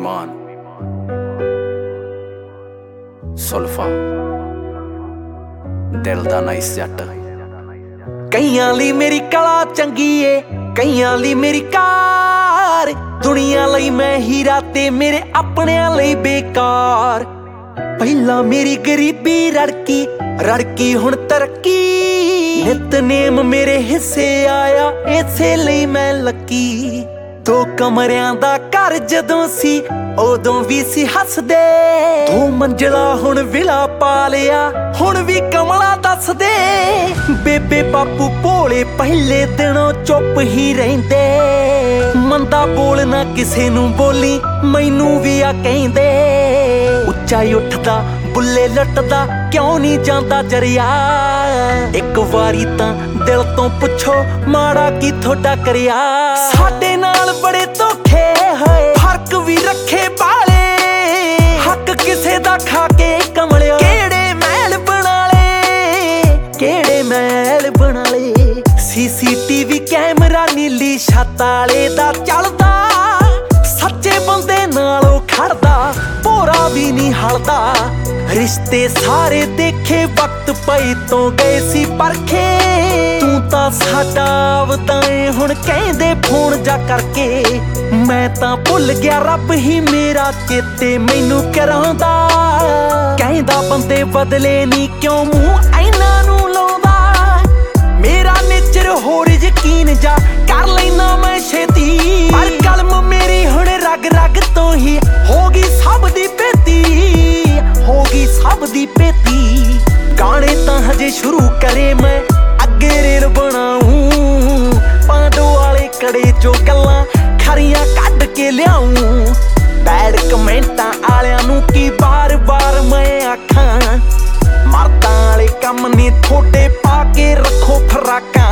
विमान सुल्फा दिल दा नाइस जट। कईयां लई मेरी कला चंगी ए, कईयां लई मेरी कार। दुनिया लई मैं हीरा ते मेरे अपनियां लई बेकार। पहला मेरी गरीबी रड़की रड़की हुण तरक्की। नितनेम मेरे हिस्से आया इसे लई मैं लकी। दो कमरियां दा घर जदों सी उदों भी सी हसदे। दो मंजिला हुण विला पा लिया हुण भी कमला दस दे। बेबे बापू भोले पहले दिनों चुप ही रहिंदे। मंदा बोलना किसे नूं बोली मैनू भी आ कहिंदे। उच्चा उठदा बुल्ले लटदा क्यों नहीं जांदा जरिया। एक वारी तां दिल तो पुछो माड़ा की थोड़ा करिया। साडे नाल बड़े धोखे होए फर्क भी रखे बाले। हक किसे दा खा के कमलिया केड़े महल बना ले केड़े महल बना ले। CCTV कैमरा नीली छत आले दा चलदा। सच्चे बंदे नालों खड़दा भोरा भी नहीं हलदा। रिश्ते सारे देखे वक्त पई तो गए सी परखे। तू तां साडा आवतां हुण कहंदे फोन जा करके। मैं तां भुल गया रब ही मेरा चेते मैनू करांदा। कहंदा बंदे बदले नी क्यों मूंह ऐना नू लाउंदा। मेरा नेचर होर यकीन जा कर लैना मैं छेती। पर कलम मेरी हुण रग रग तो ही होगी सब दी पेती होगी सब दी पेती। गाने तां हजे शुरू करे मैं अगे रेल बनाऊं। पांडो वाले कड़े चो गल्लां खरियां कढ के लियाऊं। बैड कमेंटां आलियां नूं की बार बार मैं आखां। मर्दां वाले कम ने थोड़े पा के रखो फराकां।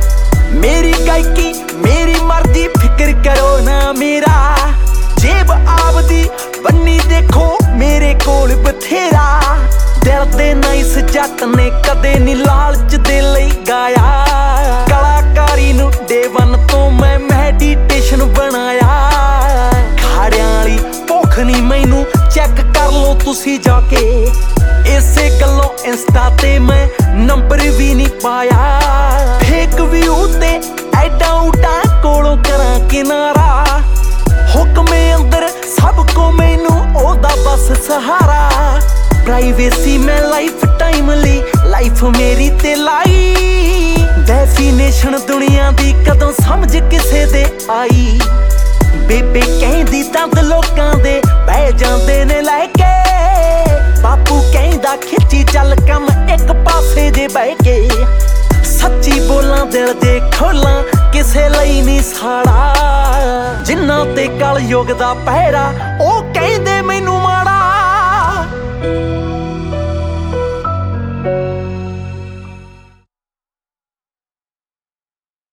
मेरी गायकी मेरी मर्जी फिक्र करो ना मेरा। जेब आपदी बन्नी देखो मेरे कोल बथेरा। दिल दे नाइस जट ने कदे नी लालच दे लई गाया। कलाकारी नू डे वन तो मैं मैडिटेशन बनाया। खाड़ियां वाली भुख नी मैनू चेक कर लो तुसी जाके। इसे गल्लों इंस्टा ते मैं नंबर भी नहीं पाया। फेक व्यू ते ऐडा उडा कोलों करां किनारा। हुक्मे अंदर सबको मैनू ओदा बस सहारा। प्राइवेसी मैं लाइफ टाइम ली लाइफ मेरी ते लाई। डेफिनेशन दुनिया दी कदों समझ किसे दे आई। बेबे कहंदी दंद लोकां दे बह जांदे ने लैके। बापू कहंदा खिच्ची चल कम एक पासे जे बह के। सच्ची बोलां दिल दे खोलां किसे लई नहीं साड़ा। जिन्ना ते कल युग दा पहरा